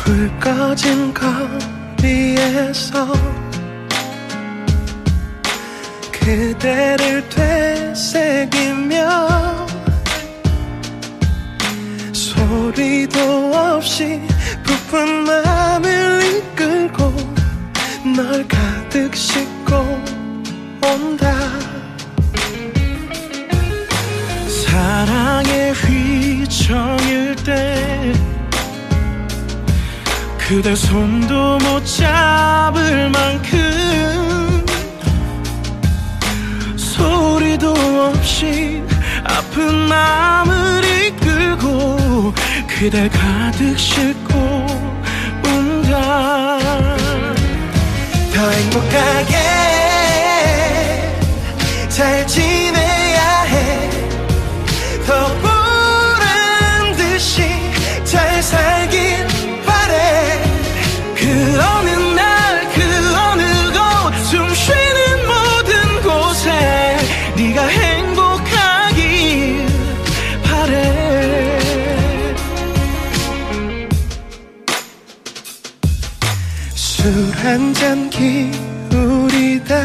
불 꺼진 거리에서 그대를 되새기며 소리도 없이 부푼 맘을 이끌고 널 가득 싣고 온다. 사랑의 휘청일 때 그대 손도 못 잡을 만큼 소리도 없이 아픈 마음을 이끌고 그댈 가득 싣고 온다. 더 행복하게 잘 지내야 해. 더 보란 듯이 잘 살길 바래. 그 어느 날 그 어느 곳 숨 쉬는 모든 곳에 네가 행복하길 바래. 술 한 잔 기울이다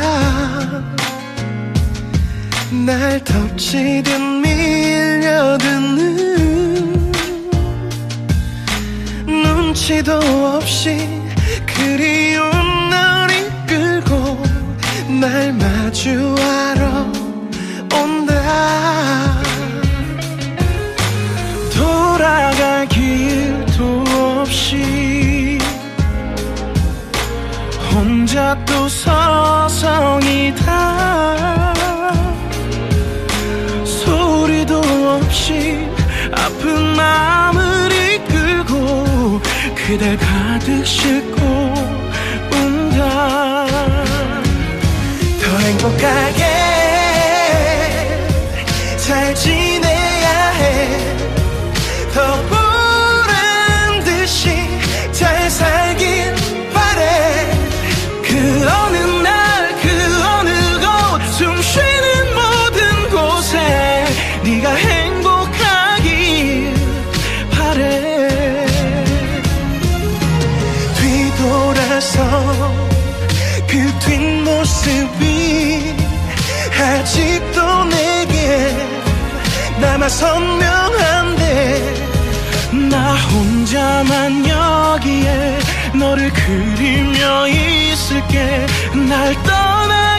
날 덮치듯 밀려드는 눈치도 없이 그리운 널 이끌고 날 마주하러 온다. 돌아갈 길도 없이 혼자 또 서성이다. 소리도 없이 아픈 마음을 이끌고 그댈 가득 싣고 온다. 더 행복하게 잘 지내야 해. 더 보란 듯이 잘 살길 바래. 그 어느 날 그 어느 곳 숨 쉬는 모든 곳에 네가 행복하길 바래. 뒤돌아서 그 뒷모습이 아직도 내게 남아 선명한데 나 혼자만 여기에 너를 그리며 있을게. 날 떠나